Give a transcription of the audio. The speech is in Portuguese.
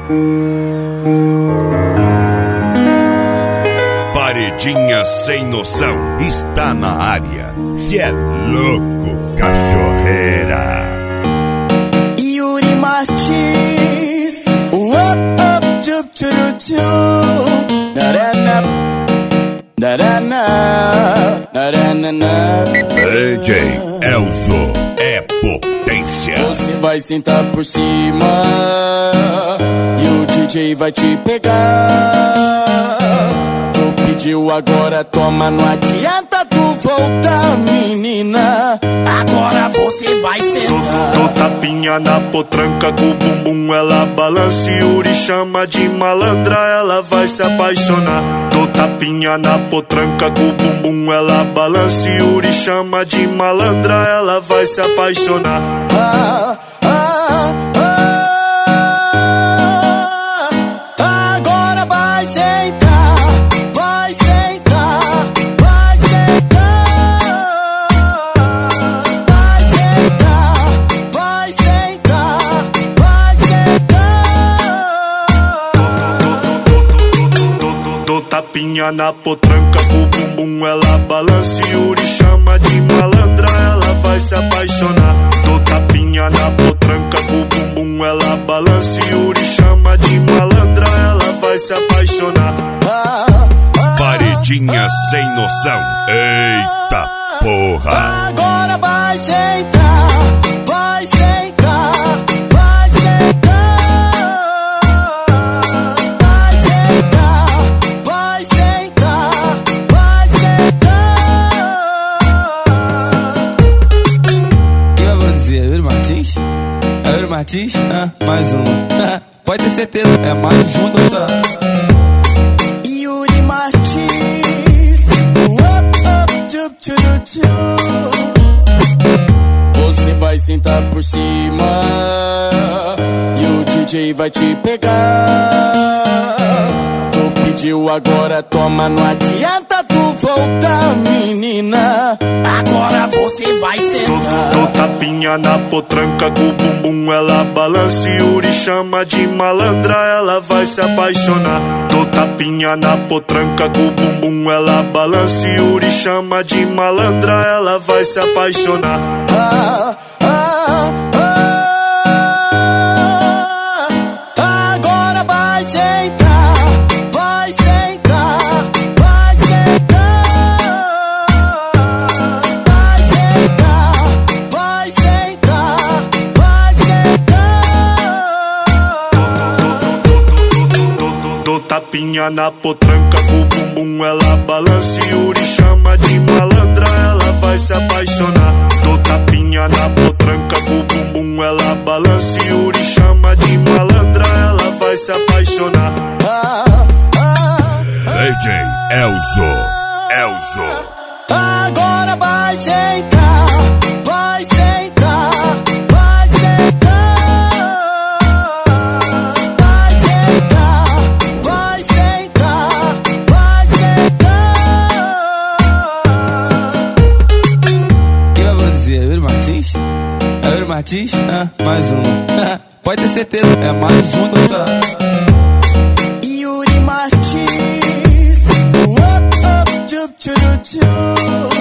Paredinha sem noção está na área. Cê é louco, cachorreira. Yuri Martins, up, tchup, tchuru, tchum. Narana, narana, narana. DJ Elzo é potência. Você vai sentar por cima e o DJ vai te pegar. Tu pediu, agora toma, não adianta tu voltar, menina. Agora você vai sentar. Dou tapinha na potranca com o bumbum, ela balança. Yuri chama de malandra, ela vai se apaixonar. Dou tapinha na potranca com o bumbum, ela balança. Yuri chama de malandra, ela vai se apaixonar. Agora vai sentar, vai sentar, vai sentar, vai sentar, vai sentar, vai sentar. Dou tapinha na potranca com o bumbum, ela balança. Yuri chama de malandra, ela vai se apaixonar. Dou tapinha na potranca com o bumbum, ela balança. Yuri chama de malandra, ela vai se apaixonar. Paredinha sem noção. Eita porra. Agora vai sentar, vai sentar, vai sentar, vai sentar, vai sentar, vai sentar. O que eu vou dizer? Yuri Martins? É Yuri Martins? Mais um. Pode ter certeza, é mais um do estourado. Yuri Martins, up, tchup, tchuru, tchum. Você vai sentar por cima e o DJ vai te pegar. Tu pediu, agora toma, não adianta tu voltar, menina. Agora você vai sentar. Dou tapinha na potranca com o bumbum, ela balança. Yuri chama de malandra, ela vai se apaixonar. Dou tapinha na potranca com o bumbum, ela balança. Yuri chama de malandra, ela vai se apaixonar. Agora vai sentar, vai sentar, vai sentar, vai sentar, vai sentar, vai sentar. Dou tapinha na potranca com o bumbum, ela balança. Yuri chama de malandra, ela vai se apaixonar. Dou tapinha na potranca com o bumbum, ela balança. Yuri chama de malandra, ela vai se apaixonar. DJ Elzo. Agora vai sentar, vai sentar, vai sentar, vai sentar, vai sentar, vai sentar. O que eu vou dizer? Yuri Martins? É Yuri Martins? Mais um. Pode ter certeza, é mais um do estourado. Yuri Martins, up, tchup, tchuru, tchum.